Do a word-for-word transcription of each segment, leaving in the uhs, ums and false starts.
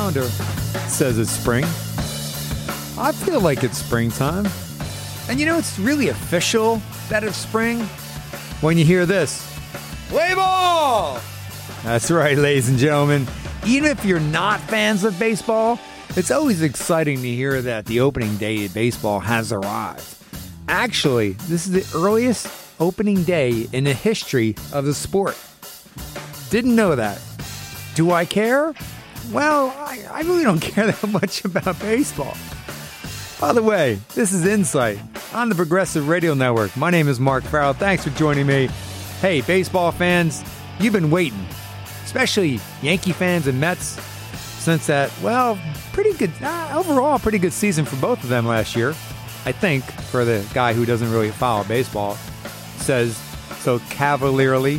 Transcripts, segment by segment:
calendar says it's spring. I feel like it's springtime. And you know, it's really official that it's spring when you hear this. Play ball! That's right, ladies and gentlemen. Even if you're not fans of baseball, it's always exciting to hear that the opening day of baseball has arrived. Actually, this is the earliest opening day in the history of the sport. Didn't know that. Do I care? Well, I, I really don't care that much about baseball. By the way, this is Insight on the Progressive Radio Network. My name is Mark Farrell. Thanks for joining me. Hey, baseball fans, you've been waiting, especially Yankee fans and Mets, since that, well, pretty good, uh, overall, pretty good season for both of them last year. I think, for the guy who doesn't really follow baseball, says so cavalierly.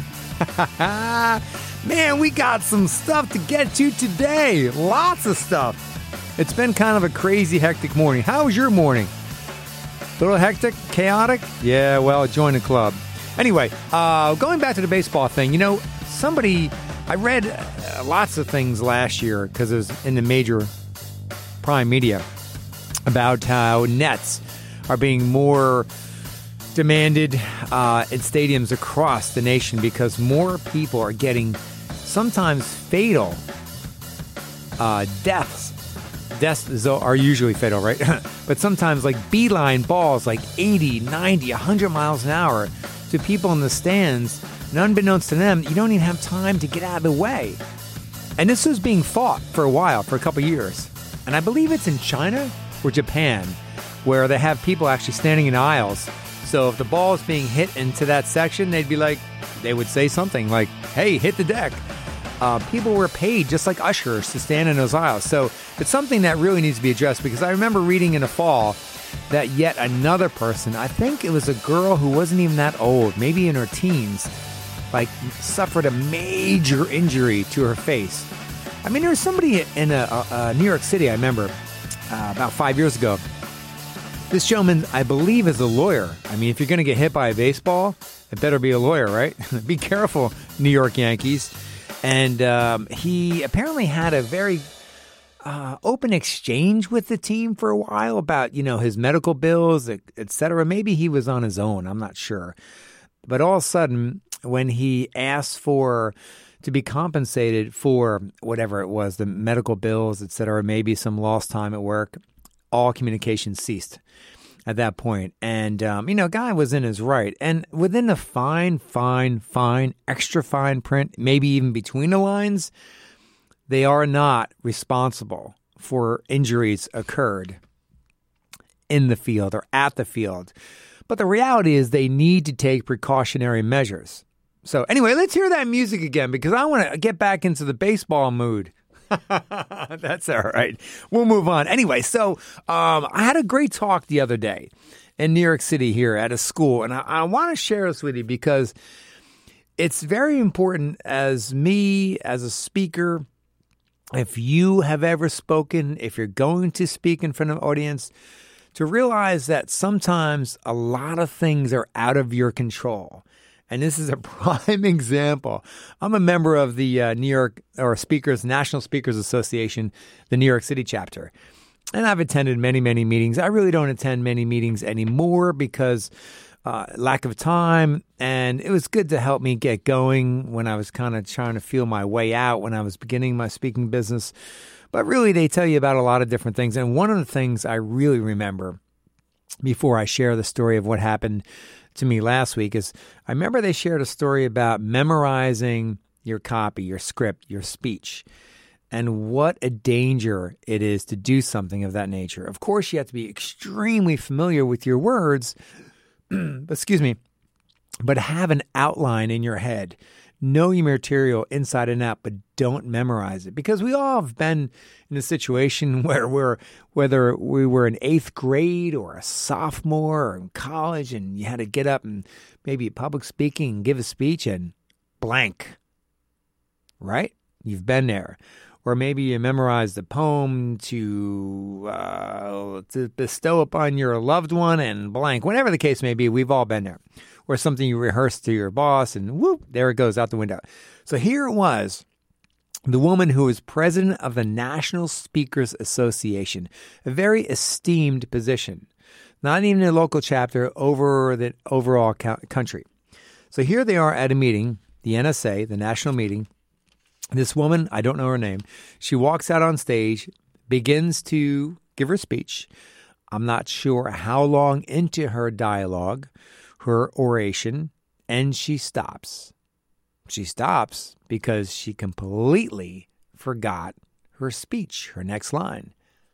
Man, we got some stuff to get to today. Lots of stuff. It's been kind of a crazy, hectic morning. How was your morning? A little hectic? Chaotic? Yeah, well, join the club. Anyway, uh, going back to the baseball thing, you know, somebody, I read uh, lots of things last year because it was in the major prime media about how nets are being more demanded uh, in stadiums across the nation because more people are getting sometimes fatal uh, deaths. Deaths are usually fatal, right? But sometimes like beeline balls like eighty, ninety, one hundred miles an hour to people in the stands. And unbeknownst to them, you don't even have time to get out of the way. And this was being fought for a while, for a couple years. And I believe it's in China or Japan where they have people actually standing in aisles. So if the ball is being hit into that section, they'd be like, they would say something like, hey, hit the deck. Uh, people were paid just like ushers to stand in those aisles. So it's something that really needs to be addressed because I remember reading in the fall that yet another person, I think it was a girl who wasn't even that old, maybe in her teens, like suffered a major injury to her face. I mean, there was somebody in a, a, a New York City, I remember, uh, about five years ago. This gentleman, I believe, is a lawyer. I mean, if you're going to get hit by a baseball, it better be a lawyer, right? Be careful, New York Yankees. And um, he apparently had a very uh, open exchange with the team for a while about, you know, his medical bills, et cetera. Maybe he was on his own. I'm not sure. But all of a sudden, when he asked for to be compensated for whatever it was, the medical bills, et cetera, maybe some lost time at work, all communication ceased at that point. And, um, you know, guy was in his right. And within the fine, fine, fine, extra fine print, maybe even between the lines, they are not responsible for injuries occurred in the field or at the field. But the reality is they need to take precautionary measures. So anyway, let's hear that music again because I want to get back into the baseball mood. That's all right. We'll move on. Anyway, so um, I had a great talk the other day in New York City here at a school, and I, I want to share this with you because it's very important as me, as a speaker, if you have ever spoken, if you're going to speak in front of an audience, to realize that sometimes a lot of things are out of your control. And this is a prime example. I'm a member of the uh, New York or Speakers National Speakers Association, the New York City chapter. And I've attended many, many meetings. I really don't attend many meetings anymore because uh, lack of time. And it was good to help me get going when I was kind of trying to feel my way out when I was beginning my speaking business. But really, they tell you about a lot of different things. And one of the things I really remember before I share the story of what happened to me last week is I remember they shared a story about memorizing your copy, your script, your speech, and what a danger it is to do something of that nature. Of course, you have to be extremely familiar with your words, but excuse me, but have an outline in your head. Know your material inside and out, but don't memorize it. Because we all have been in a situation where we're, whether we were in eighth grade or a sophomore or in college, and you had to get up and maybe public speaking and give a speech and blank, right? You've been there. Or maybe you memorized a poem to, uh, to bestow upon your loved one and blank. Whatever the case may be, we've all been there. Or something you rehearsed to your boss and whoop, there it goes out the window. So here it was. The woman who is president of the National Speakers Association, a very esteemed position, not even a local chapter over the overall country. So here they are at a meeting, the N S A, the national meeting. This woman, I don't know her name, she walks out on stage, begins to give her speech. I'm not sure how long into her dialogue, her oration, and she stops. She stops because she completely forgot her speech, her next line.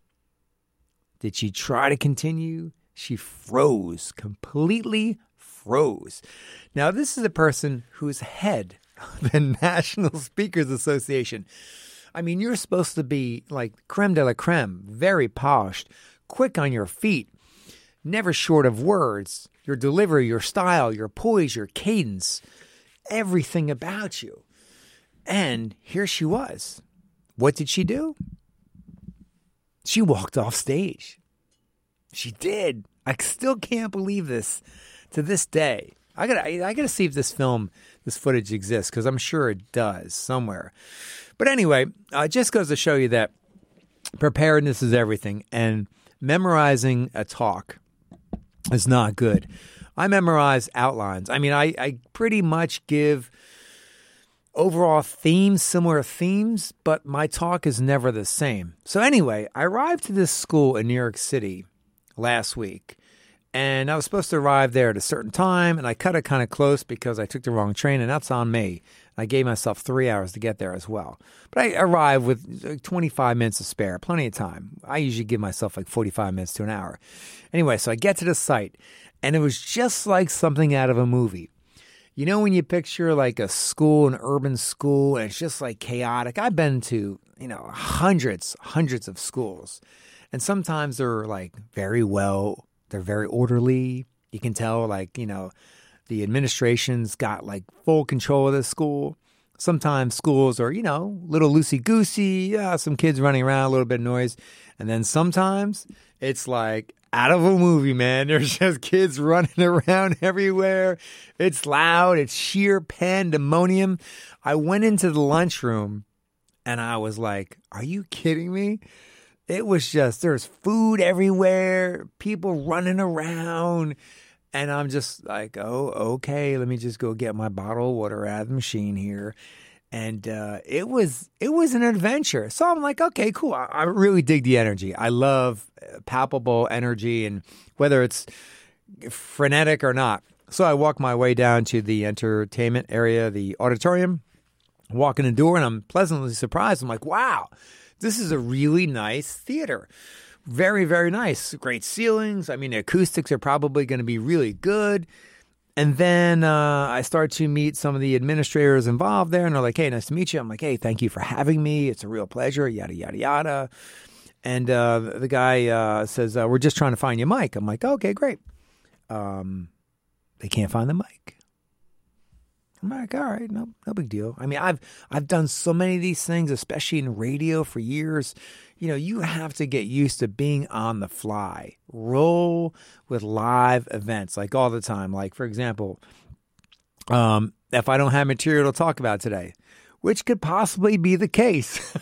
Did she try to continue? She froze, completely froze. Now, this is a person who's head of the National Speakers Association. I mean, you're supposed to be like creme de la creme, very polished, quick on your feet, never short of words, your delivery, your style, your poise, your cadence, everything about you. And here she was. What did she do? She walked off stage. She did. I still can't believe this to this day. I gotta, I gotta see if this film, this footage exists, because I'm sure it does somewhere. But anyway, uh, it just goes to show you that preparedness is everything, and memorizing a talk is not good. I memorize outlines. I mean, I, I pretty much give overall themes, similar themes, but my talk is never the same. So anyway, I arrived to this school in New York City last week, and I was supposed to arrive there at a certain time, and I cut it kind of close because I took the wrong train, and that's on me. I gave myself three hours to get there as well. But I arrived with twenty-five minutes to spare, plenty of time. I usually give myself like forty-five minutes to an hour. Anyway, so I get to the site, and it was just like something out of a movie. You know, when you picture like a school, an urban school, and it's just like chaotic. I've been to, you know, hundreds, hundreds of schools. And sometimes they're like very well, they're very orderly. You can tell like, you know, the administration's got like full control of the school. Sometimes schools are, you know, a little loosey-goosey. Yeah, some kids running around, a little bit of noise. And then sometimes it's like out of a movie, man. There's just kids running around everywhere. It's loud. It's sheer pandemonium. I went into the lunchroom and I was like, are you kidding me? It was just, there's food everywhere, people running around. And I'm just like, oh, okay, let me just go get my bottle of water out of the machine here. And uh, it was it was an adventure. So I'm like, okay, cool. I, I really dig the energy. I love palpable energy, and whether it's frenetic or not. So I walk my way down to the entertainment area, the auditorium, walk in the door, and I'm pleasantly surprised. I'm like, wow, this is a really nice theater. Very, very nice. Great ceilings. I mean, the acoustics are probably going to be really good. And then uh, I start to meet some of the administrators involved there, and they're like, hey, nice to meet you. I'm like, hey, thank you for having me. It's a real pleasure, yada, yada, yada. And uh, the guy uh, says, uh, we're just trying to find you a mic. I'm like, okay, great. Um, they can't find the mic. I'm like, all right, no, no big deal. I mean, I've I've done so many of these things, especially in radio for years. You know, you have to get used to being on the fly. Roll with live events, like all the time. Like, for example, um, if I don't have material to talk about today, which could possibly be the case,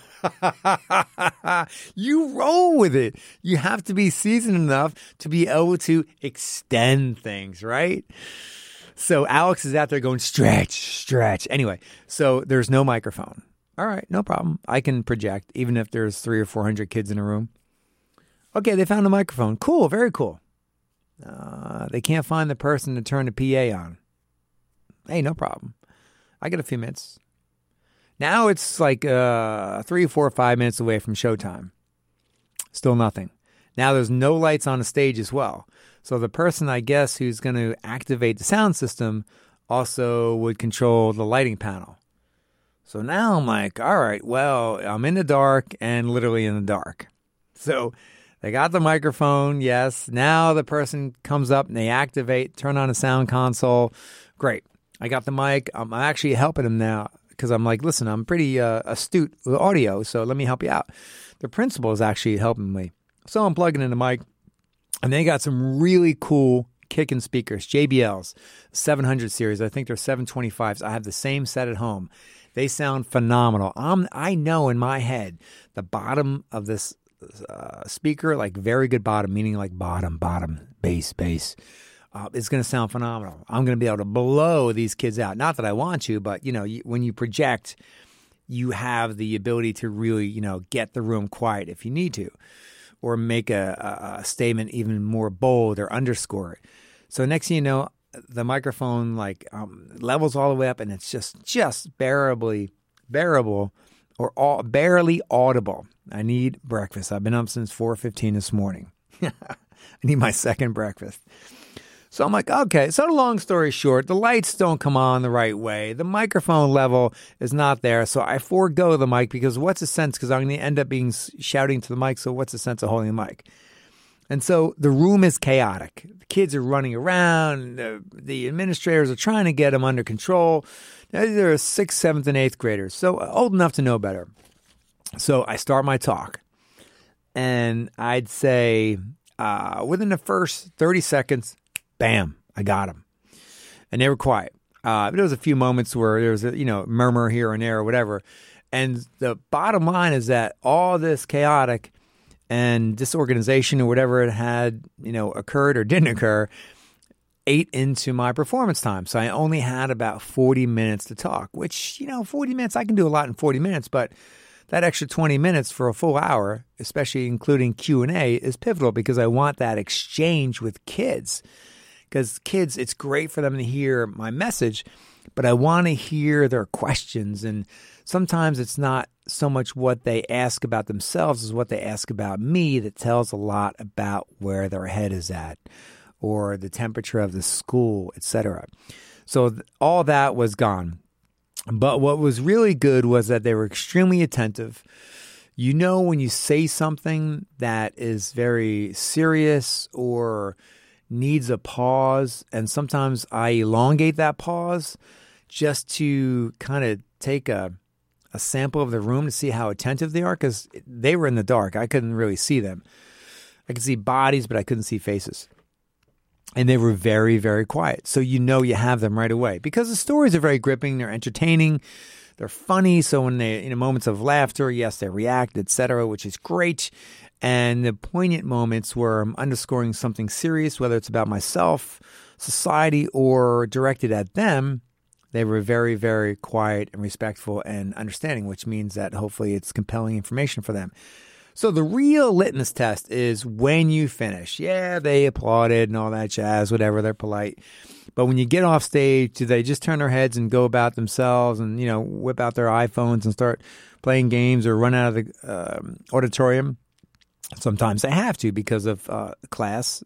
you roll with it. You have to be seasoned enough to be able to extend things, right? So Alex is out there going, stretch, stretch. Anyway, so there's no microphone. All right, no problem. I can project, even if there's three or four hundred kids in a room. Okay, they found a microphone. Cool, very cool. Uh, they can't find the person to turn the P A on. Hey, no problem. I get a few minutes. Now it's like uh, three, four, five minutes away from showtime. Still nothing. Now there's no lights on the stage as well. So the person, I guess, who's going to activate the sound system also would control the lighting panel. So now I'm like, all right, well, I'm in the dark and literally in the dark. So they got the microphone, yes. Now the person comes up and they activate, turn on a sound console. Great. I got the mic. I'm actually helping them now because I'm like, listen, I'm pretty uh, astute with audio, so let me help you out. The principal is actually helping me. So I'm plugging in the mic. And they got some really cool kicking speakers, J B Ls, seven hundred series. I think they're seven twenty-fives. I have the same set at home. They sound phenomenal. I'm, I know in my head the bottom of this uh, speaker, like very good bottom, meaning like bottom, bottom, bass, bass, uh, is going to sound phenomenal. I'm going to be able to blow these kids out. Not that I want to, but you know, you, when you project, you have the ability to really, you know, get the room quiet if you need to, or make a, a statement even more bold or underscore it. So next thing you know, the microphone like um, levels all the way up, and it's just just bearably bearable or all, barely audible. I need breakfast. I've been up since four fifteen this morning. I need my second breakfast. So I'm like, okay. So long story short, the lights don't come on the right way. The microphone level is not there. So I forego the mic because what's the sense? Because I'm going to end up being shouting to the mic. So what's the sense of holding the mic? And so the room is chaotic. The kids are running around. The, the administrators are trying to get them under control. Now, they're sixth, seventh, and eighth graders, so old enough to know better. So I start my talk, and I'd say uh, within the first thirty seconds, bam, I got them. And they were quiet. Uh, there was a few moments where there was a you know murmur here and there or whatever. And the bottom line is that all this chaotic and disorganization or whatever it had, you know, occurred or didn't occur, ate into my performance time. So I only had about forty minutes to talk, which, you know, forty minutes, I can do a lot in forty minutes, but that extra twenty minutes for a full hour, especially including Q and A, is pivotal because I want that exchange with kids. Because kids, it's great for them to hear my message, but I want to hear their questions. And sometimes it's not so much what they ask about themselves as what they ask about me that tells a lot about where their head is at or the temperature of the school, et cetera. So th- all that was gone. But what was really good was that they were extremely attentive. You know when you say something that is very serious or needs a pause, and sometimes I elongate that pause just to kind of take a a sample of the room to see how attentive they are, because they were in the dark. I couldn't really see them. I could see bodies, but I couldn't see faces. And they were very, very quiet. So you know you have them right away because the stories are very gripping. They're entertaining. They're funny. So when they, in moments of laughter, yes, they react, et cetera, which is great. And the poignant moments where I'm underscoring something serious, whether it's about myself, society, or directed at them, they were very, very quiet and respectful and understanding, which means that hopefully it's compelling information for them. So the real litmus test is when you finish. Yeah, they applauded and all that jazz, whatever, they're polite. But when you get off stage, do they just turn their heads and go about themselves and, you know, whip out their iPhones and start playing games or run out of the um, auditorium? Sometimes they have to because of uh, class,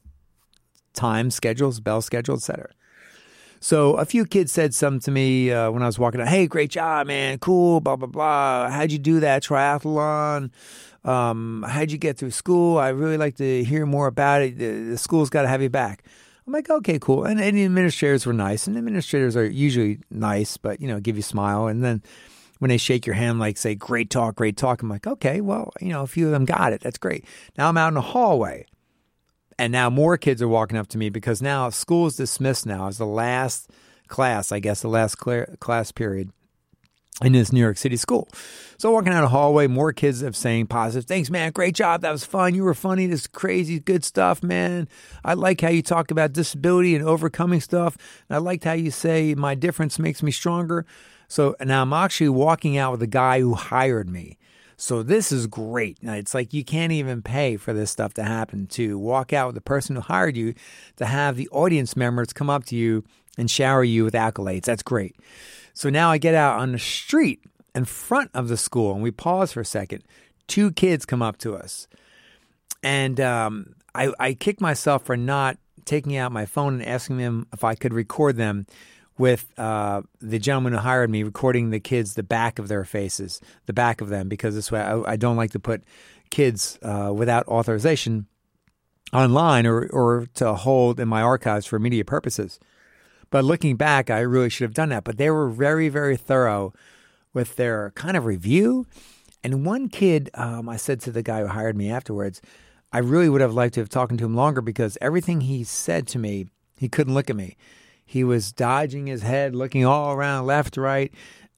time schedules, bell schedule, et cetera. So a few kids said something to me uh, when I was walking out. Hey, great job, man. Cool, blah, blah, blah. How'd you do that triathlon? Um, how'd you get through school? I really like to hear more about it. The, the school's got to have you back. I'm like, okay, cool. And, and the administrators were nice. And administrators are usually nice, but, you know, give you a smile. And then when they shake your hand, like say, great talk, great talk. I'm like, okay, well, you know, a few of them got it. That's great. Now I'm out in the hallway. And now more kids are walking up to me because now school is dismissed now as the last class, I guess, the last cl- class period in this New York City school. So walking down the hallway, more kids have saying positive, thanks, man, great job, that was fun, you were funny, this is crazy, good stuff, man. I like how you talk about disability and overcoming stuff. And I liked how you say my difference makes me stronger. So now I'm actually walking out with the guy who hired me. So this is great. Now, it's like you can't even pay for this stuff to happen, to walk out with the person who hired you, to have the audience members come up to you and shower you with accolades. That's great. So now I get out on the street in front of the school, and we pause for a second. Two kids come up to us. And um, I, I kick myself for not taking out my phone and asking them if I could record them with uh, the gentleman who hired me, recording the kids, the back of their faces, the back of them, because this way I, I don't like to put kids uh, without authorization online or, or to hold in my archives for media purposes. But looking back, I really should have done that. But they were very, very thorough with their kind of review. And one kid, um, I said to the guy who hired me afterwards, I really would have liked to have talked to him longer because everything he said to me, he couldn't look at me. He was dodging his head, looking all around, left, right.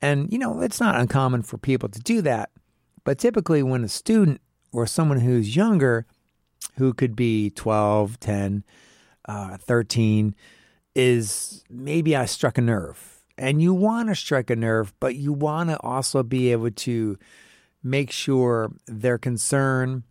And, you know, it's not uncommon for people to do that. But typically when a student or someone who's younger, who could be twelve, ten, uh, thirteen, is maybe I struck a nerve. And you want to strike a nerve, but you want to also be able to make sure their concern,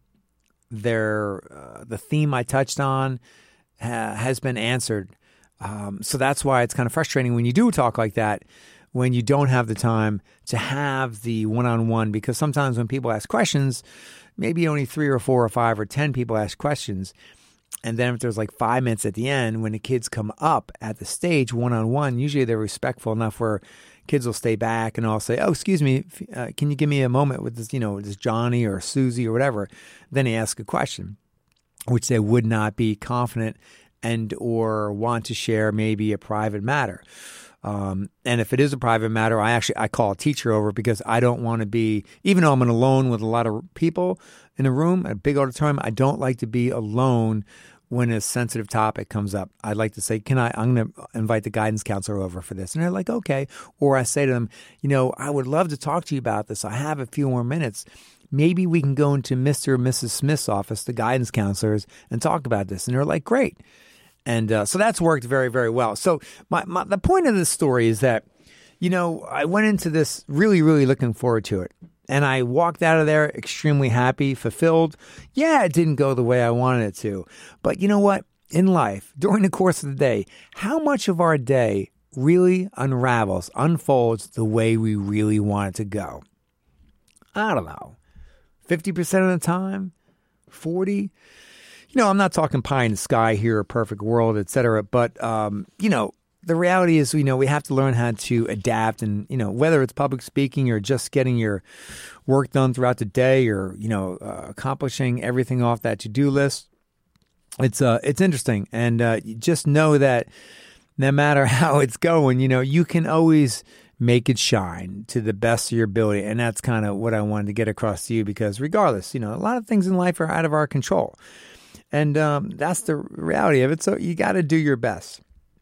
their uh, the theme I touched on ha- has been answered. Um, so that's why it's kind of frustrating when you do talk like that, when you don't have the time to have the one-on-one, because sometimes when people ask questions, maybe only three or four or five or ten people ask questions. And then if there's like five minutes at the end, when the kids come up at the stage one-on-one, usually they're respectful enough where kids will stay back and I'll say, oh, excuse me, uh, can you give me a moment with this, you know, this Johnny or Susie or whatever? Then they ask a question, which they would not be confident and or want to share maybe a private matter. Um, and if it is a private matter, I actually, I call a teacher over because I don't want to be, even though I'm alone with a lot of people in a room, a big auditorium, I don't like to be alone when a sensitive topic comes up. I'd like to say, can I, I'm going to invite the guidance counselor over for this. And they're like, okay. Or I say to them, you know, I would love to talk to you about this. I have a few more minutes. Maybe we can go into Mister or Missus Smith's office, the guidance counselors, and talk about this. And they're like, great. And uh, so that's worked very, very well. So my, my the point of this story is that, you know, I went into this really, really looking forward to it. And I walked out of there extremely happy, fulfilled. Yeah, it didn't go the way I wanted it to. But you know what? In life, during the course of the day, how much of our day really unravels, unfolds the way we really want it to go? I don't know. fifty percent of the time? forty? You know, I'm not talking pie in the sky here, a perfect world, et cetera. But, um, you know, the reality is, you know, we have to learn how to adapt. And, you know, whether it's public speaking or just getting your work done throughout the day or, you know, uh, accomplishing everything off that to-do list, it's uh, it's interesting. And uh, you just know that no matter how it's going, you know, you can always make it shine to the best of your ability. And that's kind of what I wanted to get across to you, because regardless, you know, a lot of things in life are out of our control. And um, that's the reality of it. So you got to do your best.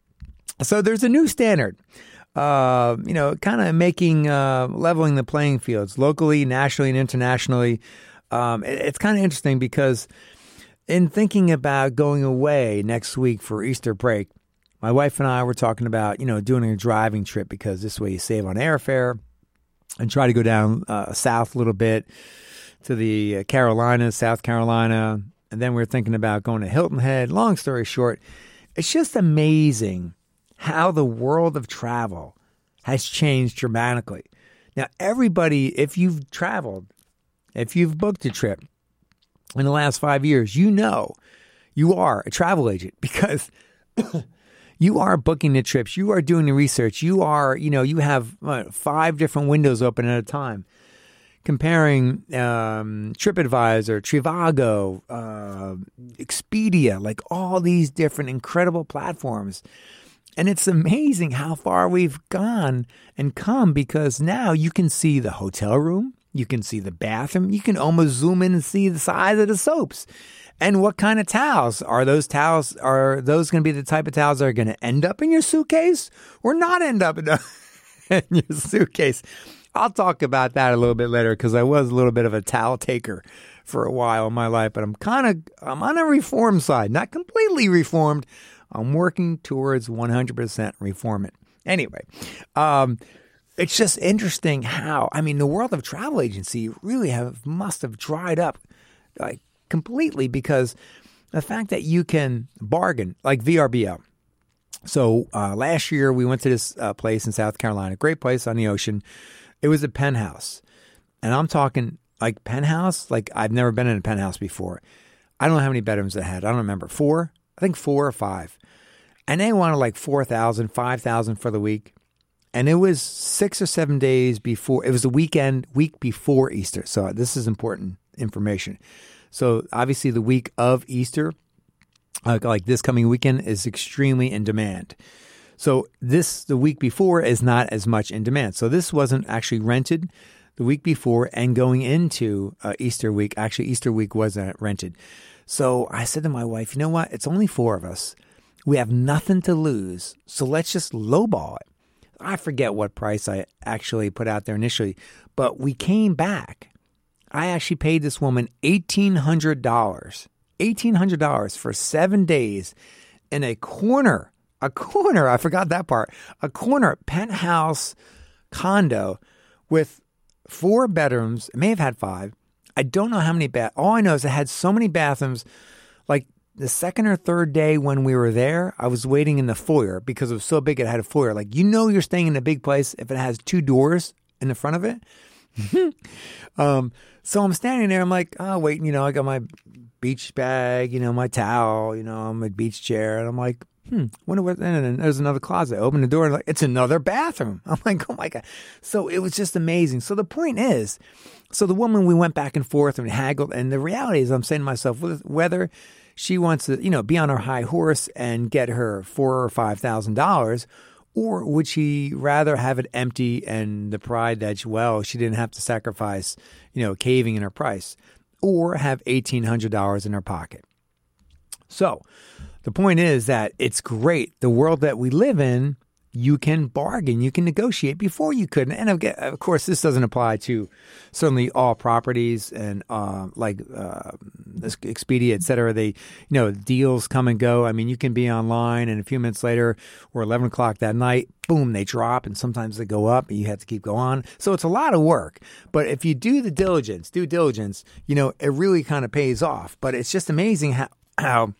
So there's a new standard, uh, you know, kind of making, uh, leveling the playing fields locally, nationally, and internationally. Um, it, it's kind of interesting because in thinking about going away next week for Easter break, my wife and I were talking about, you know, doing a driving trip, because this way you save on airfare, and try to go down uh, south a little bit to the Carolinas, South Carolina. And then we were thinking about going to Hilton Head. Long story short, it's just amazing how the world of travel has changed dramatically. Now, everybody, if you've traveled, if you've booked a trip in the last five years, you know you are a travel agent, because you are booking the trips. You are doing the research. You are, you know, you have what, five different windows open at a time, comparing um, TripAdvisor, Trivago, uh, Expedia, like all these different incredible platforms. And it's amazing how far we've gone and come, because now you can see the hotel room, you can see the bathroom, you can almost zoom in and see the size of the soaps. And what kind of towels? Are those towels, are those going to be the type of towels that are going to end up in your suitcase or not end up in, a, in your suitcase? I'll talk about that a little bit later, because I was a little bit of a towel taker for a while in my life, but I'm kind of, I'm on a reform side, not completely reformed. I'm working towards one hundred percent reforming. Anyway, um, it's just interesting how, I mean, the world of travel agency really have must have dried up like completely, because the fact that you can bargain like V R B O. So uh, last year we went to this uh, place in South Carolina, great place on the ocean. It was a penthouse, and I'm talking like penthouse, like I've never been in a penthouse before. I don't know how many bedrooms it had. I don't remember. Four? I think four or five. And they wanted like four thousand, five thousand for the week. And it was six or seven days before. It was the weekend, week before Easter. So this is important information. So obviously the week of Easter, uh, like this coming weekend, is extremely in demand. So this, the week before, is not as much in demand. So this wasn't actually rented the week before, and going into uh, Easter week, actually Easter week wasn't rented. So I said to my wife, you know what? It's only four of us. We have nothing to lose. So let's just lowball it. I forget what price I actually put out there initially, but we came back. I actually paid this woman eighteen hundred dollars. eighteen hundred dollars for seven days in a corner, a corner, I forgot that part, a corner penthouse condo with four bedrooms. It may have had five. I don't know how many bath. All I know is it had so many bathrooms. Like the second or third day when we were there, I was waiting in the foyer because it was so big it had a foyer. Like, you know, you're staying in a big place if it has two doors in the front of it. um, so I'm standing there. I'm like, oh, wait, you know, I got my beach bag, you know, my towel, you know, my beach chair. And I'm like, hmm, wonder what, and then there's another closet. I open the door and like, it's another bathroom. I'm like, oh my God. So it was just amazing. So the point is, so the woman, we went back and forth and haggled. And the reality is I'm saying to myself, whether she wants to, you know, be on her high horse and get her four or five thousand dollars, or would she rather have it empty and the pride that, well, she didn't have to sacrifice, you know, caving in her price, or have eighteen hundred dollars in her pocket? So the point is that it's great. The world that we live in, you can bargain, you can negotiate before you couldn't. And of course, this doesn't apply to certainly all properties and uh, like uh, Expedia, et cetera. They, you know, deals come and go. I mean, you can be online and a few minutes later or eleven o'clock that night, boom, they drop, and sometimes they go up and you have to keep going. So it's a lot of work. But if you do the diligence, due diligence, you know, it really kind of pays off. But it's just amazing how, how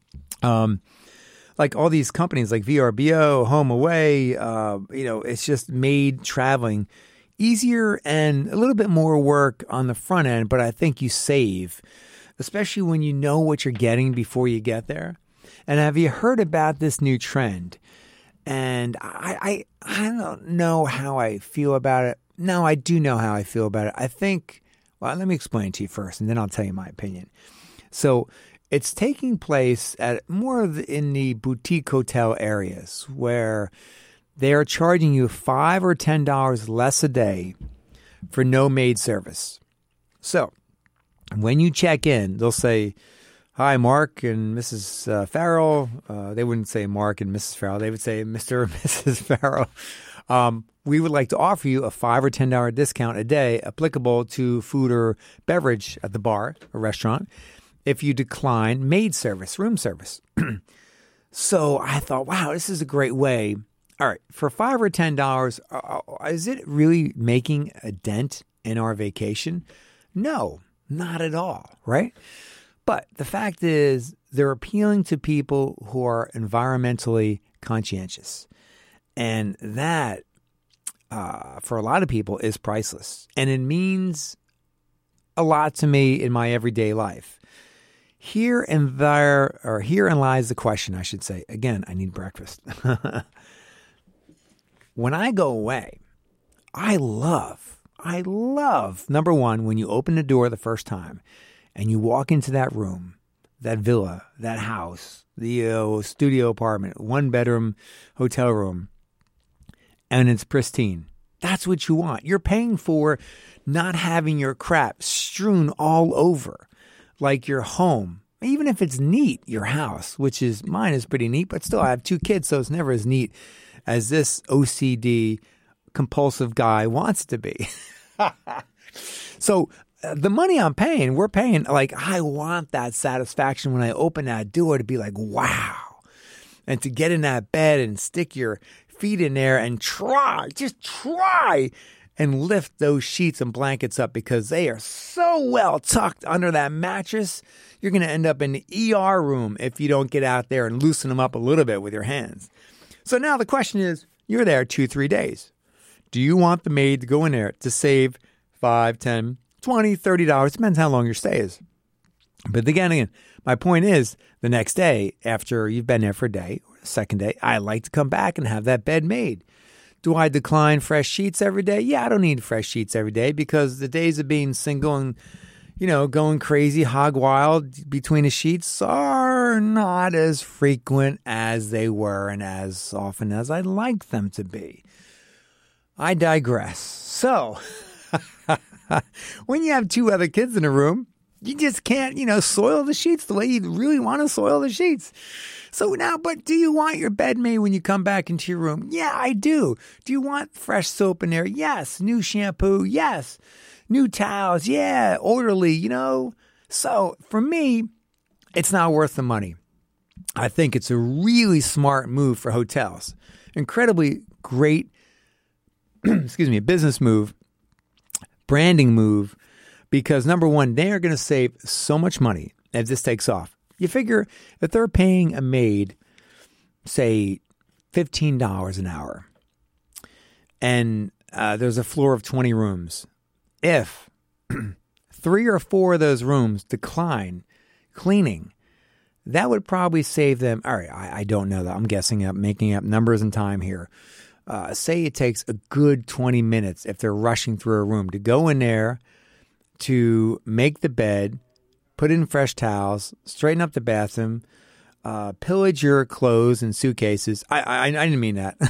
um, like all these companies like V R B O, HomeAway, uh, you know, it's just made traveling easier and a little bit more work on the front end, but I think you save, especially when you know what you're getting before you get there. And have you heard about this new trend? And I, I, I don't know how I feel about it. No, I do know how I feel about it. I think, well, let me explain it to you first, and then I'll tell you my opinion. So it's taking place at more of the, in the boutique hotel areas where they are charging you five or ten dollars less a day for no maid service. So when you check in, they'll say, "Hi, Mark and Missus Uh, Farrell." Uh, they wouldn't say Mark and Missus Farrell. They would say Mister and Missus Farrell. Um, we would like to offer you a five or ten dollar discount a day applicable to food or beverage at the bar or restaurant if you decline maid service, room service. So I thought, wow, this is a great way. All right, for five or ten dollars, uh, is it really making a dent in our vacation? No, not at all, right? But the fact is, they're appealing to people who are environmentally conscientious. And that, uh, for a lot of people, is priceless. And it means a lot to me in my everyday life. Here and there, or herein lies the question, I should say. Again, I need breakfast. When I go away, I love, I love, number one, when you open the door the first time and you walk into that room, that villa, that house, the uh, studio apartment, one bedroom hotel room, and it's pristine. That's what you want. You're paying for not having your crap strewn all over like your home. Even if it's neat, your house, which is, mine is pretty neat, but still I have two kids, so it's never as neat as this O C D compulsive guy wants it to be. So uh, the money I'm paying, we're paying, like, I want that satisfaction when I open that door to be like, wow. And to get in that bed and stick your feet in there and try, just try and lift those sheets and blankets up because they are so well tucked under that mattress. You're going to end up in the E R room if you don't get out there and loosen them up a little bit with your hands. So now the question is, you're there two, three days. Do you want the maid to go in there to save five, ten, twenty, thirty dollars? Depends how long your stay is. But again, again, my point is, the next day, after you've been there for a day, or the second day, I like to come back and have that bed made. Do I decline fresh sheets every day? Yeah, I don't need fresh sheets every day because the days of being single and, you know, going crazy, hog wild between the sheets are not as frequent as they were and as often as I'd like them to be. I digress. So, when you have two other kids in a room, You just can't, you know, soil the sheets the way you really want to soil the sheets. So now, but do you want your bed made when you come back into your room? Yeah, I do. Do you want fresh soap in there? Yes. New shampoo? Yes. New towels? Yeah. Orderly, you know? So for me, it's not worth the money. I think it's a really smart move for hotels. Incredibly great, excuse me, business move, branding move. Because number one, they are going to save so much money if this takes off. You figure if they're paying a maid, say, fifteen dollars an hour, and uh, there's a floor of twenty rooms, if three or four of those rooms decline cleaning, that would probably save them. All right, I, I don't know that. I'm guessing up, making up numbers and time here. Uh, say it takes a good twenty minutes if they're rushing through a room to go in there, to make the bed, put in fresh towels, straighten up the bathroom, uh, pillage your clothes and suitcases. I, I, I didn't mean that.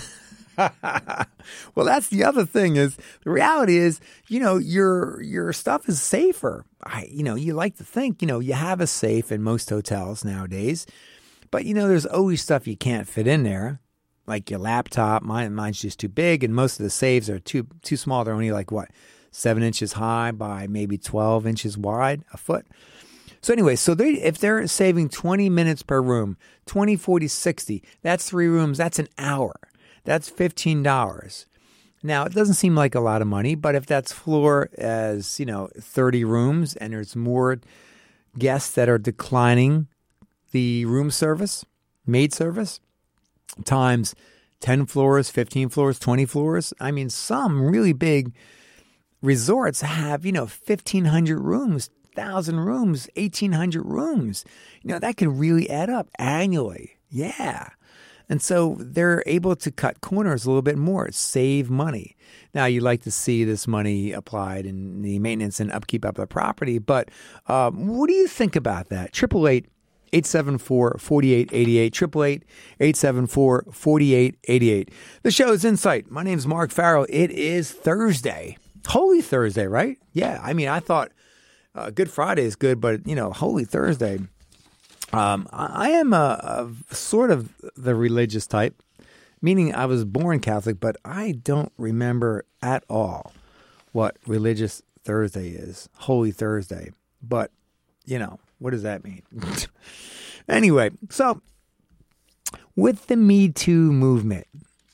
Well, that's the other thing is the reality is, you know, your your stuff is safer. I, you know, you like to think, you know, you have a safe in most hotels nowadays, but you know, there's always stuff you can't fit in there, like your laptop. Mine, mine's just too big, and most of the safes are too too small. They're only like what? Seven inches high by maybe twelve inches wide, a foot. So anyway, so they if they're saving twenty minutes per room, twenty, forty, sixty, that's three rooms, that's an hour. That's fifteen dollars. Now, it doesn't seem like a lot of money, but if that's floor as, you know, thirty rooms and there's more guests that are declining the room service, maid service, times ten floors, fifteen floors, twenty floors, I mean, some really big resorts have, you know, fifteen hundred rooms, one thousand rooms, eighteen hundred rooms. You know, that can really add up annually. Yeah. And so they're able to cut corners a little bit more, save money. Now, you'd like to see this money applied in the maintenance and upkeep of the property, but um, what do you think about that? eight eight eight, eight seven four, four eight eight eight, eight eight eight, eight seven four, four eight eight eight. The show is Insight. My name is Mark Farrell. It is Thursday. Holy Thursday, right? Yeah, I mean, I thought uh, Good Friday is good, but, you know, Holy Thursday. Um, I, I am a, a sort of the religious type, meaning I was born Catholic, but I don't remember at all what religious Thursday is, Holy Thursday. But, you know, what does that mean? Anyway, so with the Me Too movement,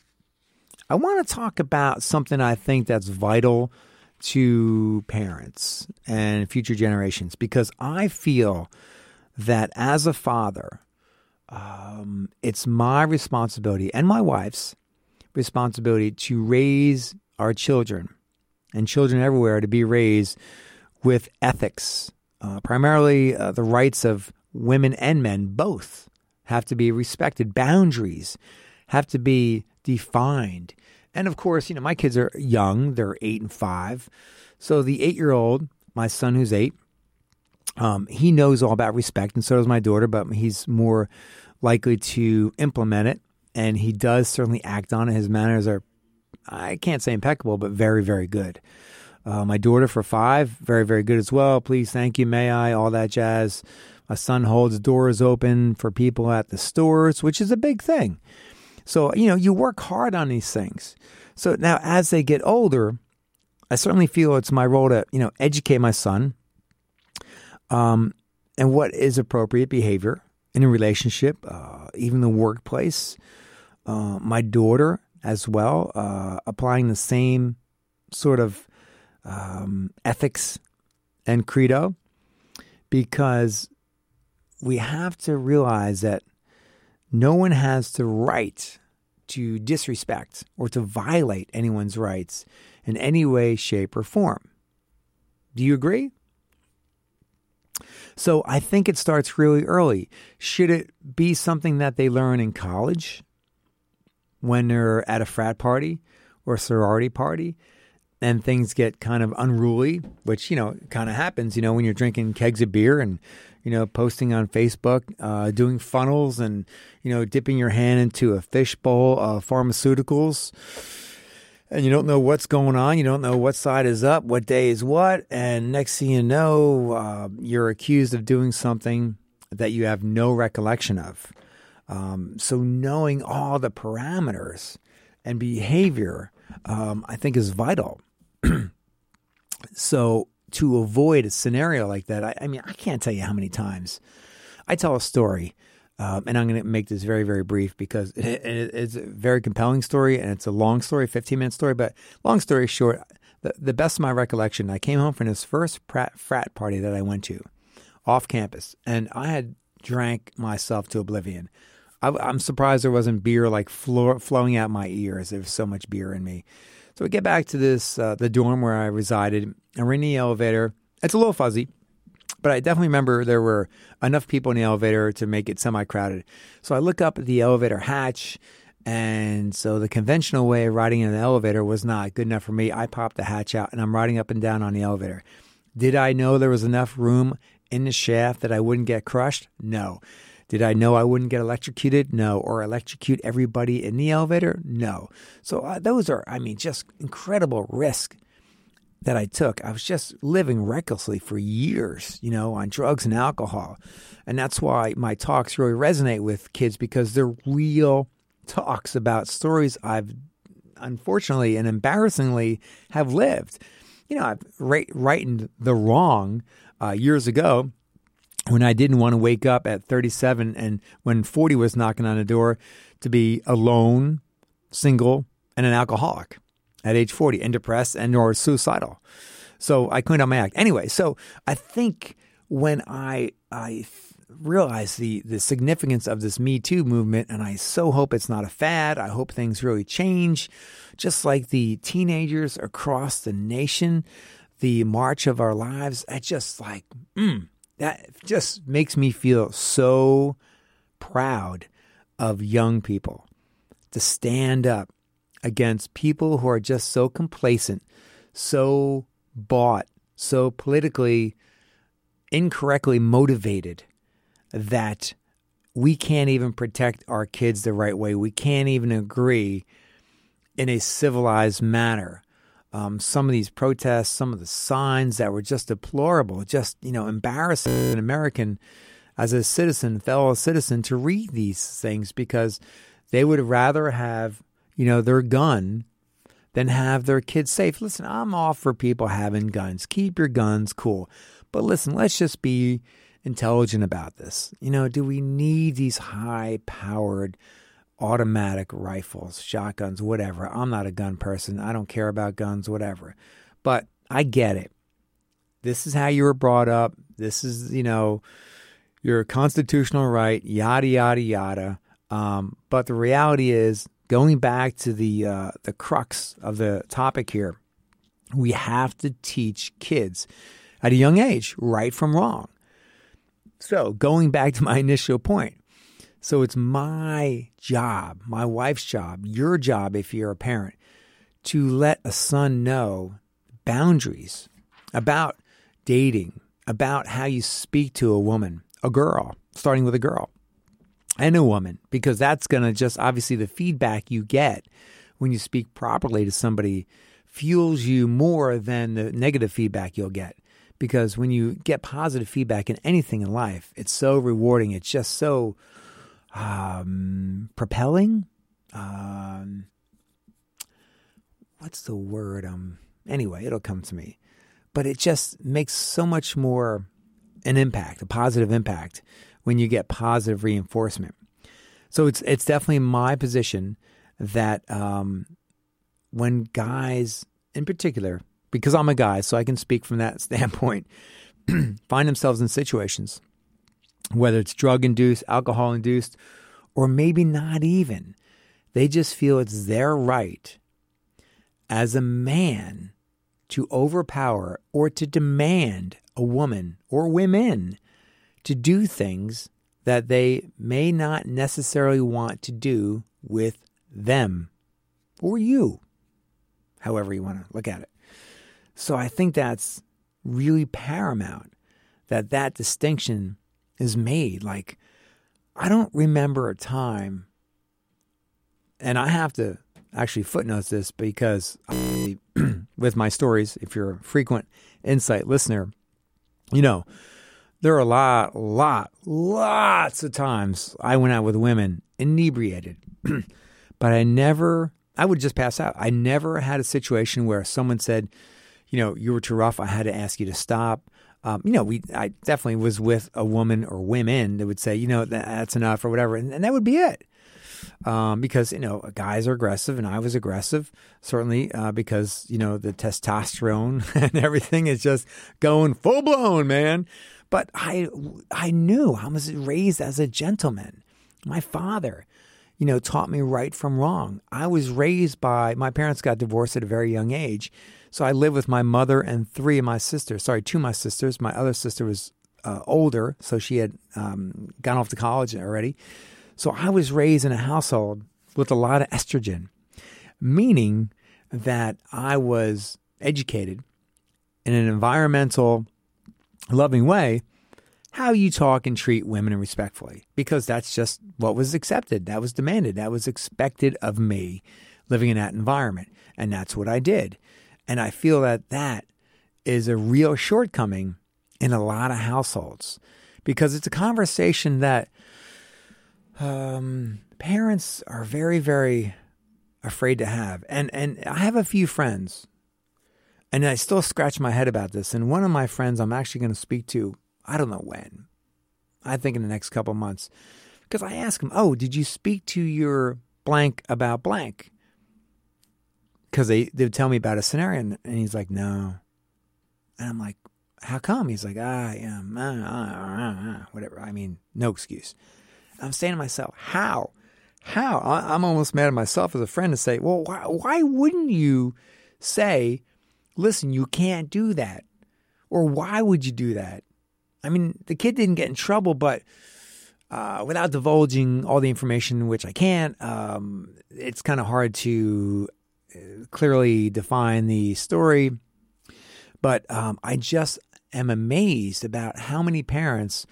I want to talk about something I think that's vital to parents and future generations, because I feel that as a father, um, it's my responsibility and my wife's responsibility to raise our children and children everywhere to be raised with ethics. Uh, primarily, uh, the rights of women and men both have to be respected. Boundaries have to be defined. And of course, you know, my kids are young. They're eight and five. So the eight-year-old, my son who's eight, um, he knows all about respect, and so does my daughter, but he's more likely to implement it, and he does certainly act on it. His manners are, I can't say impeccable, but very, very good. Uh, my daughter for five, very, very good as well. Please, thank you, may I, all that jazz. My son holds doors open for people at the stores, which is a big thing. So, you know, you work hard on these things. So now as they get older, I certainly feel it's my role to, you know, educate my son um, and what is appropriate behavior in a relationship, uh, even the workplace. Uh, my daughter as well, uh, applying the same sort of um, ethics and credo, because we have to realize that no one has the right to disrespect or to violate anyone's rights in any way, shape, or form. Do you agree? So I think it starts really early. Should it be something that they learn in college when they're at a frat party or a sorority party and things get kind of unruly, which, you know, kind of happens, you know, when you're drinking kegs of beer and, you know, posting on Facebook, uh, doing funnels and, you know, dipping your hand into a fishbowl of pharmaceuticals. and you don't know what's going on. You don't know what side is up, what day is what. And next thing you know, uh, you're accused of doing something that you have no recollection of. Um, so knowing all the parameters and behavior, um, I think is vital. So to avoid a scenario like that, I, I mean, I can't tell you how many times I tell a story. Um, and I'm going to make this very, very brief because it, it, it's a very compelling story and it's a long story, fifteen-minute story. But long story short, the, the best of my recollection, I came home from this first frat, frat party that I went to off campus, and I had drank myself to oblivion. I, I'm surprised there wasn't beer like floor, flowing out my ears. There was so much beer in me. So we get back to this, uh, the dorm where I resided, and we're in the elevator. It's a little fuzzy. But I definitely remember there were enough people in the elevator to make it semi-crowded. So I look up at the elevator hatch, and so the conventional way of riding in an elevator was not good enough for me. I popped the hatch out, and I'm riding up and down on the elevator. Did I know there was enough room in the shaft that I wouldn't get crushed? No. Did I know I wouldn't get electrocuted? No. Or electrocute everybody in the elevator? No. So uh, those are, I mean, just incredible risk that I took. I was just living recklessly for years, you know, on drugs and alcohol. And that's why my talks really resonate with kids, because they're real talks about stories I've unfortunately and embarrassingly have lived. You know, I've right, righted the wrong uh, years ago when I didn't want to wake up at thirty-seven and when forty was knocking on the door to be alone, single, and an alcoholic at age forty, and depressed and or suicidal. So I cleaned up my act. Anyway, so I think when I I realized the, the significance of this Me Too movement, and I so hope it's not a fad, I hope things really change, just like the teenagers across the nation, the march of our lives, I just like, mm, that just makes me feel so proud of young people to stand up against people who are just so complacent, so bought, so politically incorrectly motivated that we can't even protect our kids the right way. We can't even agree in a civilized manner. Um, some of these protests, some of the signs that were just deplorable, just, you know, embarrassing as an American, as a citizen, fellow citizen, to read these things, because they would rather have, you know, their gun than have their kids safe. Listen, I'm all for people having guns. Keep your guns cool. But listen, let's just be intelligent about this. You know, do we need these high-powered automatic rifles, shotguns, whatever? I'm not a gun person. I don't care about guns, whatever. But I get it. This is how you were brought up. This is, you know, your constitutional right, yada, yada, yada. Um, but the reality is, going back to the uh, the crux of the topic here, we have to teach kids at a young age right from wrong. So going back to my initial point, so it's my job, my wife's job, your job if you're a parent, to let a son know boundaries about dating, about how you speak to a woman, a girl, starting with a girl, and a woman, because that's going to just, obviously the feedback you get when you speak properly to somebody fuels you more than the negative feedback you'll get. Because when you get positive feedback in anything in life, it's so rewarding. It's just so um, propelling. Um, what's the word? Um, anyway, it'll come to me. But it just makes so much more an impact, a positive impact, when you get positive reinforcement. So it's it's definitely my position that um, when guys in particular, because I'm a guy, so I can speak from that standpoint, find themselves in situations, whether it's drug-induced, alcohol-induced, or maybe not even, they just feel it's their right as a man to overpower or to demand a woman or women to do things that they may not necessarily want to do with them or you, however you want to look at it. So I think that's really paramount, that that distinction is made. Like, I don't remember a time, and I have to actually footnotes this because I, with my stories, if you're a frequent Insight listener, you know, there are a lot, lot, lots of times I went out with women inebriated, but I never, I would just pass out. I never had a situation where someone said, you know, you were too rough. I had to ask you to stop. Um, you know, we, I definitely was with a woman or women that would say, you know, that, that's enough or whatever. And, and that would be it. Um, because, you know, guys are aggressive and I was aggressive, certainly, uh, because, you know, the testosterone and everything is just going full blown, man. But I, I knew I was raised as a gentleman. My father, you know, taught me right from wrong. I was raised by, my parents got divorced at a very young age. So I lived with my mother and three of my sisters, sorry, two of my sisters. My other sister was uh, older, so she had um, gone off to college already. So I was raised in a household with a lot of estrogen, meaning that I was educated in an environmental, loving way how you talk and treat women respectfully, because that's just what was accepted. That was demanded. That was expected of me living in that environment. And that's what I did. And I feel that that is a real shortcoming in a lot of households because it's a conversation that Um, parents are very, very afraid to have. And and I have a few friends, and I still scratch my head about this. And one of my friends I'm actually going to speak to, I don't know when, I think in the next couple of months, because I asked him, oh, did you speak to your blank about blank? Because they, they would tell me about a scenario, and, and he's like, no. And I'm like, how come? He's like, ah, yeah, ah, ah, ah, ah, whatever. I mean, no excuse. I'm saying to myself, how? How? I'm almost mad at myself as a friend to say, well, why, why wouldn't you say, listen, you can't do that? Or why would you do that? I mean, the kid didn't get in trouble, but uh, without divulging all the information, which I can't, um, it's kind of hard to clearly define the story. But um, I just am amazed about how many parents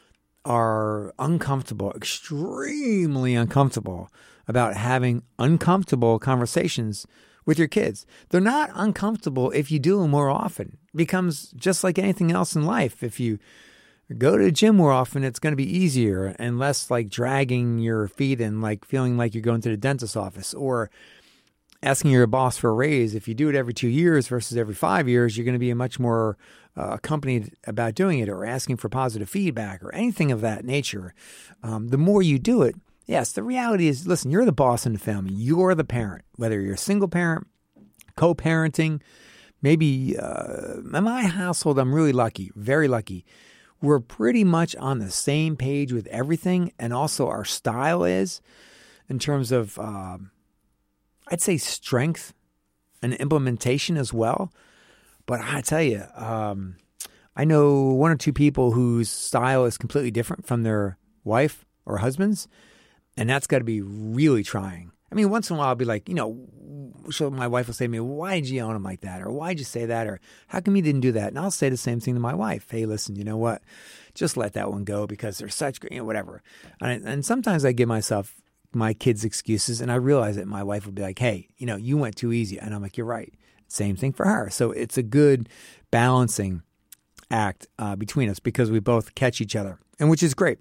are uncomfortable, extremely uncomfortable about having uncomfortable conversations with your kids. They're not uncomfortable if you do them more often. It becomes just like anything else in life. If you go to the gym more often, it's going to be easier and less like dragging your feet and like feeling like you're going to the dentist's office or asking your boss for a raise. If you do it every two years versus every five years, you're going to be a much more uh, accompanied about doing it or asking for positive feedback or anything of that nature. Um, the more you do it, yes, the reality is, listen, you're the boss in the family. You're the parent, whether you're a single parent, co-parenting, maybe uh, in my household, I'm really lucky, very lucky. We're pretty much on the same page with everything. And also our style is in terms of, um, I'd say strength and implementation as well. But I tell you, um, I know one or two people whose style is completely different from their wife or husband's. And that's got to be really trying. I mean, once in a while I'll be like, you know, so my wife will say to me, well, why did you own him like that? Or why did you say that? Or how come you didn't do that? And I'll say the same thing to my wife. Hey, listen, you know what? Just let that one go because they're such, you know, whatever. And, and sometimes I give myself my kids excuses and I realize that my wife will be like, hey, you know, you went too easy. And I'm like, you're right. Same thing for her. So it's a good balancing act uh, between us because we both catch each other, and which is great.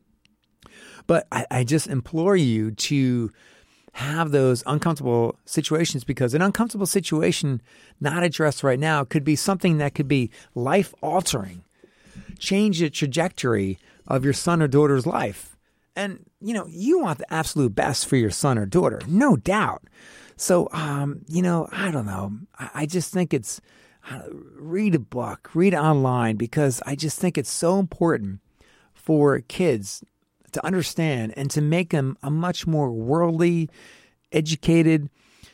But I, I just implore you to have those uncomfortable situations, because an uncomfortable situation not addressed right now could be something that could be life-altering, change the trajectory of your son or daughter's life. And, you know, you want the absolute best for your son or daughter, no doubt. So, um, you know, I don't know. I, I just think it's, uh, read a book, read online, because I just think it's so important for kids to understand and to make them a much more worldly, educated,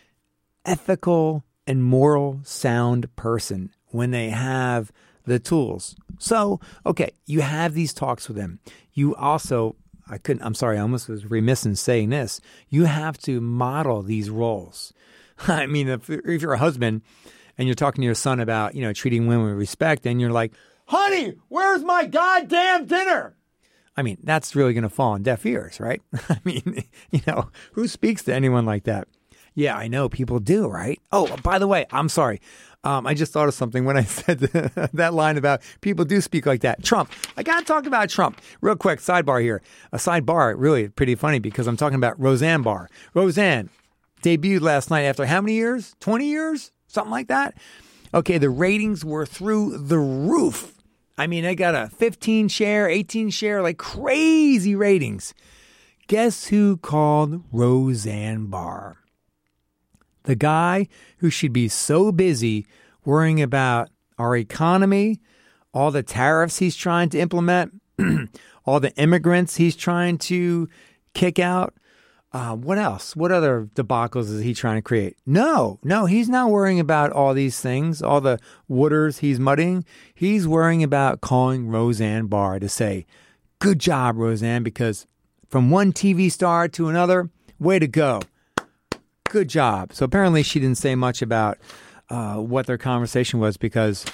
ethical, and moral sound person when they have the tools. So, okay, you have these talks with them. You also, I couldn't, I'm sorry, I almost was remiss in saying this. You have to model these roles. I mean, if, if you're a husband and you're talking to your son about, you know, treating women with respect, and you're like, honey, where's my goddamn dinner? I mean, that's really going to fall on deaf ears, right? I mean, you know, who speaks to anyone like that? Yeah, I know people do, right? Oh, by the way, I'm sorry. Um, I just thought of something when I said that line about people do speak like that. Trump. I got to talk about Trump. Real quick, sidebar here. A sidebar, really pretty funny because I'm talking about Roseanne Barr. Roseanne debuted last night after how many years? twenty years? Something like that? Okay, the ratings were through the roof. I mean, they got a fifteen share, eighteen share, like crazy ratings. Guess who called Roseanne Barr? The guy who should be so busy worrying about our economy, all the tariffs he's trying to implement, all the immigrants he's trying to kick out. Uh, what else? What other debacles is he trying to create? No, no, he's not worrying about all these things, all the waters he's muddying. He's worrying about calling Roseanne Barr to say, good job, Roseanne, because from one T V star to another, way to go. Good job. So apparently she didn't say much about uh, what their conversation was because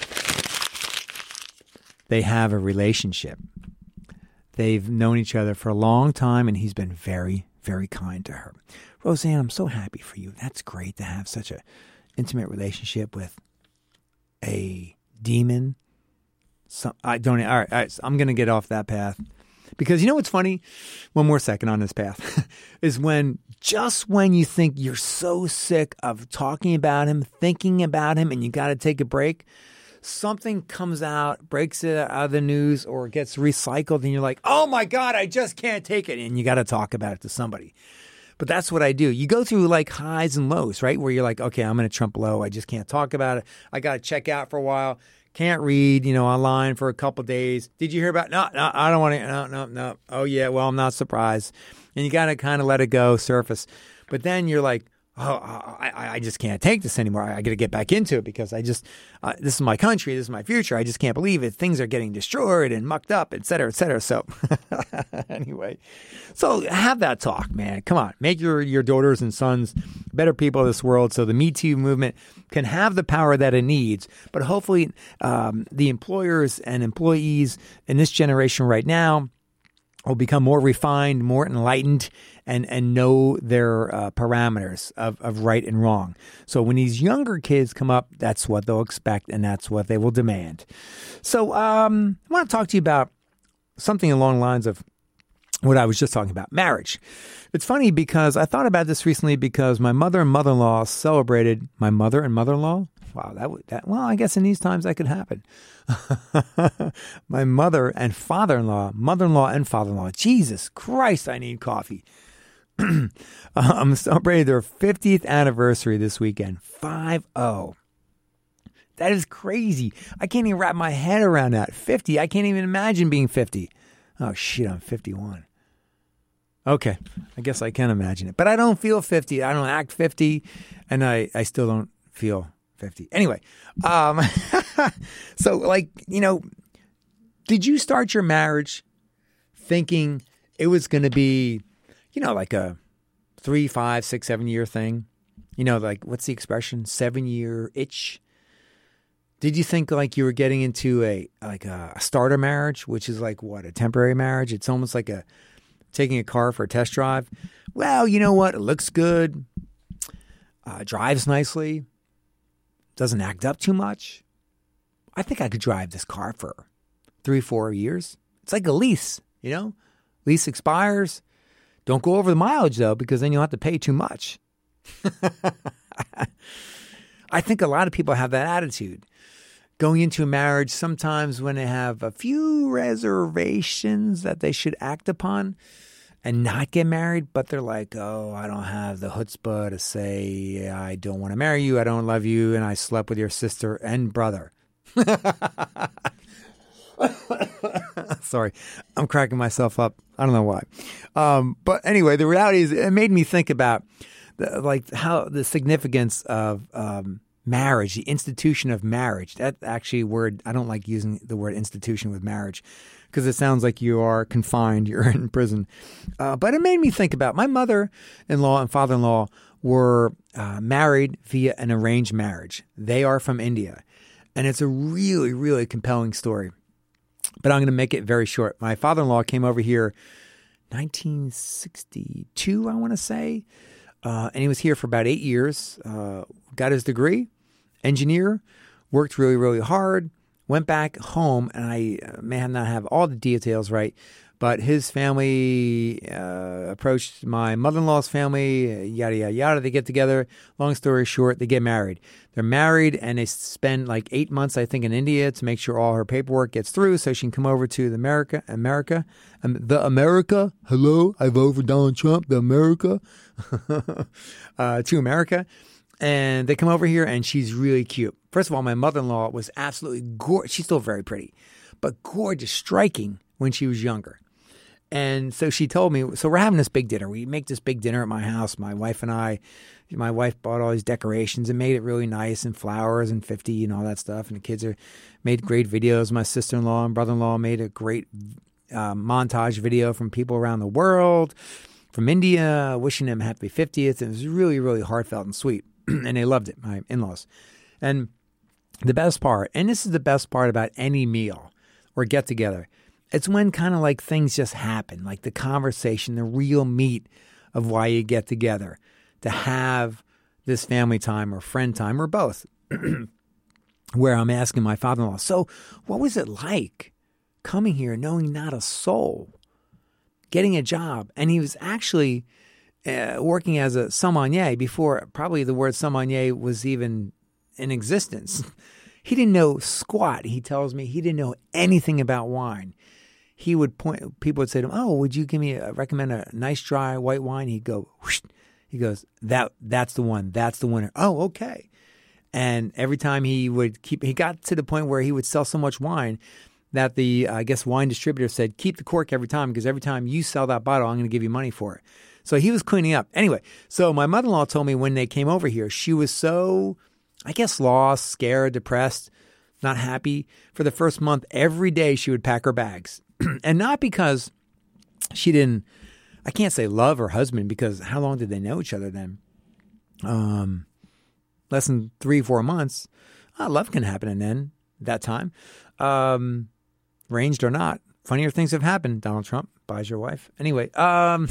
they have a relationship. They've known each other for a long time, and he's been very, very kind to her. Roseanne, I'm so happy for you. That's great to have such an intimate relationship with a demon. So, I don't. All right, all right I'm going to get off that path. Because you know what's funny? One more second on this path is when just when you think you're so sick of talking about him, thinking about him, and you got to take a break, something comes out, breaks it out of the news, or it gets recycled, and you're like, oh my God, I just can't take it. And you got to talk about it to somebody. But that's what I do. You go through like highs and lows, right? Where you're like, okay, I'm in a Trump low. I just can't talk about it. I got to check out for a while. Can't read, you know, online for a couple of days. Did you hear about? No, no, I don't want to. No, no, no. Oh yeah, well, I'm not surprised. And you got to kind of let it go, surface. But then you're like, oh, I, I just can't take this anymore. I got to get back into it because I just, uh, this is my country. This is my future. I just can't believe it. Things are getting destroyed and mucked up, et cetera, et cetera. So anyway, so have that talk, man. Come on, make your, your daughters and sons better people of this world so the Me Too movement can have the power that it needs. But hopefully um, the employers and employees in this generation right now will become more refined, more enlightened, and and know their uh, parameters of, of right and wrong. So when these younger kids come up, that's what they'll expect, and that's what they will demand. So um, I want to talk to you about something along the lines of what I was just talking about, marriage. It's funny because I thought about this recently because my mother and mother-in-law celebrated my mother and mother-in-law. Wow, that would that well, I guess in these times that could happen. My mother and father-in-law, mother-in-law and father-in-law. Jesus Christ, I need coffee. I'm celebrating their fiftieth anniversary this weekend. five oh. That is crazy. I can't even wrap my head around that. fifty. I can't even imagine being fifty. Oh shit, I'm fifty-one. Okay, I guess I can imagine it. But I don't feel fifty. I don't act fifty, and I, I still don't feel fifty. Anyway, um, so like, you know, did you start your marriage thinking it was going to be, you know, like a three, five, six, seven year thing? You know, like what's the expression? Seven year itch. Did you think like you were getting into a like a starter marriage, which is like what, a temporary marriage? It's almost like a taking a car for a test drive. Well, you know what? It looks good, uh, drives nicely, doesn't act up too much. I think I could drive this car for three, four years. It's like a lease, you know? Lease expires. Don't go over the mileage, though, because then you'll have to pay too much. I think a lot of people have that attitude. Going into a marriage, sometimes when they have a few reservations that they should act upon and not get married, but they're like, oh, I don't have the chutzpah to say I don't want to marry you, I don't love you, and I slept with your sister and brother. Sorry, I'm cracking myself up. I don't know why. Um, but anyway, the reality is it made me think about the, like how the significance of um, marriage, the institution of marriage. That actually word, I don't like using the word institution with marriage because it sounds like you are confined, you're in prison. Uh, but it made me think about my mother-in-law and father-in-law were uh, married via an arranged marriage. They are from India. And it's a really, really compelling story. But I'm going to make it very short. My father-in-law came over here nineteen sixty-two, I want to say. uh, and he was here for about eight years. Uh, got his degree, engineer, worked really, really hard, went back home, and I may not have all the details right, but his family uh, approached my mother-in-law's family, yada, yada, yada. They get together. Long story short, they get married. They're married, and they spend like eight months, I think, in India to make sure all her paperwork gets through so she can come over to the America, America, um, the America. Hello, I vote for Donald Trump, the America, uh, to America. And they come over here, and she's really cute. First of all, my mother-in-law was absolutely gorgeous. She's still very pretty, but gorgeous, striking when she was younger. And so she told me, so we're having this big dinner. We make this big dinner at my house. My wife and I, my wife bought all these decorations and made it really nice and flowers and fifty and all that stuff. And the kids are made great videos. My sister-in-law and brother-in-law made a great uh, montage video from people around the world, from India, wishing them happy fiftieth. It was really, really heartfelt and sweet. And they loved it, my in-laws. And the best part, and this is the best part about any meal or get-together, it's when kind of like things just happen, like the conversation, the real meat of why you get together, to have this family time or friend time or both, where I'm asking my father-in-law, so what was it like coming here knowing not a soul, getting a job? And he was actually uh, working as a sommelier before probably the word sommelier was even in existence. He didn't know squat. He tells me he didn't know anything about wine. He would point, people would say to him, oh, would you give me a, recommend a nice dry white wine? He'd go, whoosh. He goes, that, that's the one. That's the winner. Oh, okay. And every time he would keep, he got to the point where he would sell so much wine that the, I guess, wine distributor said, keep the cork every time, because every time you sell that bottle, I'm going to give you money for it. So he was cleaning up. Anyway, so my mother-in-law told me when they came over here, she was so, I guess, lost, scared, depressed, not happy. For the first month, every day she would pack her bags. And not because she didn't, I can't say love her husband, because how long did they know each other then? Um, less than three, four months. Oh, love can happen in then that time. Um, arranged or not. Funnier things have happened. Donald Trump buys your wife. Anyway. Um,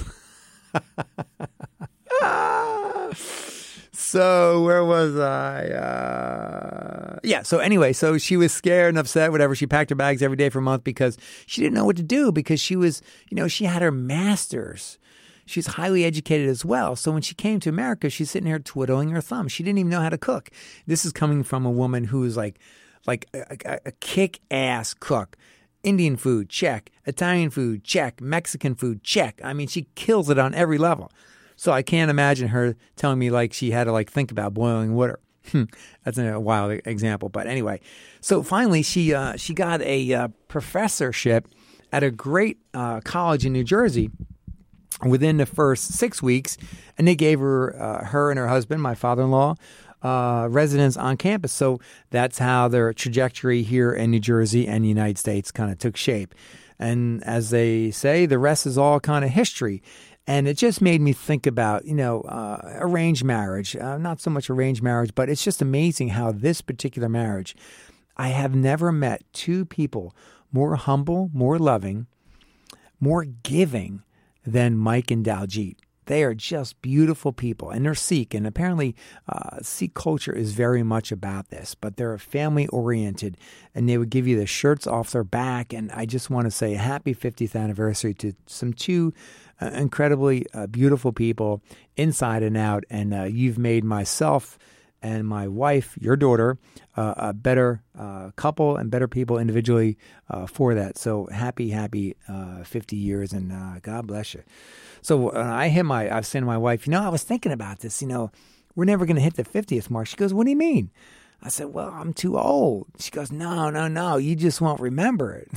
So where was I? Uh, yeah. So anyway, so she was scared and upset, whatever. She packed her bags every day for a month because she didn't know what to do, because she was, you know, she had her master's. She's highly educated as well. So when she came to America, she's sitting here twiddling her thumb. She didn't even know how to cook. This is coming from a woman who is like, like a, a, a kick-ass cook. Indian food, check. Italian food, check. Mexican food, check. I mean, she kills it on every level. So I can't imagine her telling me like she had to like think about boiling water. That's a wild example, but anyway. So finally, she uh, she got a uh, professorship at a great uh, college in New Jersey within the first six weeks, and they gave her uh, her and her husband, my father-in-law, uh, residence on campus. So that's how their trajectory here in New Jersey and the United States kind of took shape. And as they say, the rest is all kind of history. And it just made me think about, you know, uh, arranged marriage. Uh, not so much arranged marriage, but it's just amazing how this particular marriage, I have never met two people more humble, more loving, more giving than Mike and Daljit. They are just beautiful people, and they're Sikh, and apparently uh, Sikh culture is very much about this, but they're family-oriented, and they would give you the shirts off their back, and I just want to say happy fiftieth anniversary to some two uh, incredibly uh, beautiful people, inside and out, and uh, you've made myself and my wife, your daughter, uh, a better uh, couple and better people individually uh, for that. So happy, happy uh, fifty years, and uh, God bless you. So uh, I hit my, I was saying to my wife, you know, I was thinking about this, you know, we're never going to hit the fiftieth mark. She goes, what do you mean? I said, well, I'm too old. She goes, no, no, no, you just won't remember it.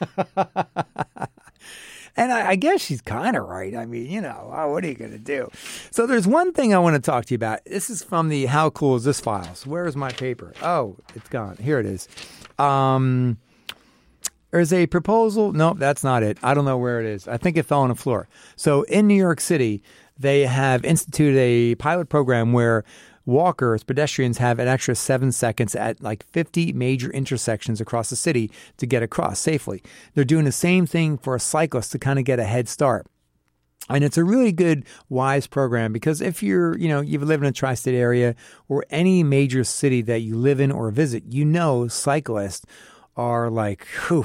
And I, I guess she's kind of right. I mean, you know, oh, what are you going to do? So there's one thing I want to talk to you about. This is from the How Cool Is This files. Where is my paper? Oh, it's gone. Here it is. Um, there's a proposal. Nope, that's not it. I don't know where it is. I think it fell on the floor. So in New York City, they have instituted a pilot program where walkers, pedestrians have an extra seven seconds at like fifty major intersections across the city to get across safely. They're doing the same thing for cyclists to kind of get a head start. And it's a really good, wise program because if you're, you know, you live in a tri-state area or any major city that you live in or visit, you know cyclists are like, whew,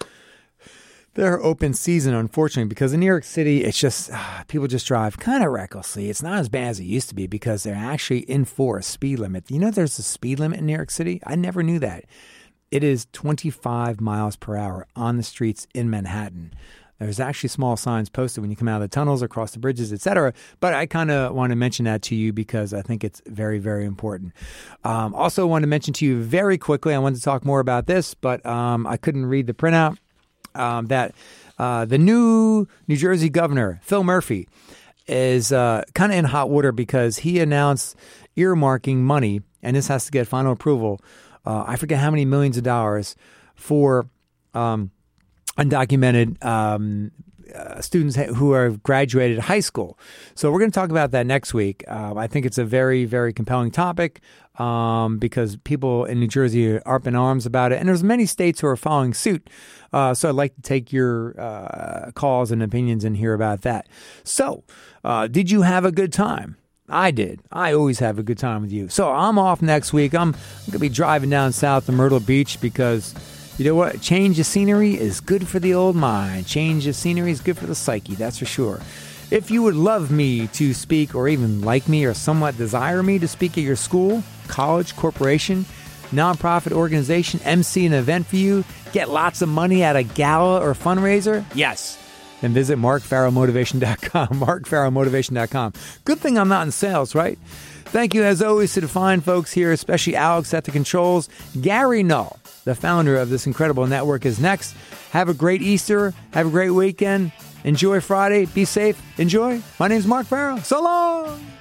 they're open season, unfortunately, because in New York City, it's just, uh, people just drive kind of recklessly. It's not as bad as it used to be because they're actually enforce speed limit. You know there's a speed limit in New York City? I never knew that. It is twenty-five miles per hour on the streets in Manhattan. There's actually small signs posted when you come out of the tunnels, across the bridges, et cetera. But I kind of want to mention that to you because I think it's very, very important. Um, also want to mention to you very quickly, I wanted to talk more about this, but um, I couldn't read the printout, um, that uh, the new New Jersey governor, Phil Murphy, is uh, kind of in hot water because he announced earmarking money, and this has to get final approval. Uh, I forget how many millions of dollars for um, undocumented um, uh, students who have graduated high school. So we're going to talk about that next week. Uh, I think it's a very, very compelling topic um, because people in New Jersey are up in arms about it. And there's many states who are following suit. Uh, so I'd like to take your uh, calls and opinions and hear about that. So uh, did you have a good time? I did. I always have a good time with you. So I'm off next week. I'm, I'm going to be driving down south to Myrtle Beach because, you know what? Change of scenery is good for the old mind. Change of scenery is good for the psyche, that's for sure. If you would love me to speak or even like me or somewhat desire me to speak at your school, college, corporation, nonprofit organization, M C an event for you, get lots of money at a gala or fundraiser, yes, then visit mark farrow motivation dot com, mark farrow motivation dot com. Good thing I'm not in sales, right? Thank you, as always, to the fine folks here, especially Alex at the controls. Gary Null, the founder of this incredible network, is next. Have a great Easter. Have a great weekend. Enjoy Friday. Be safe. Enjoy. My name's Mark Farrow. So long.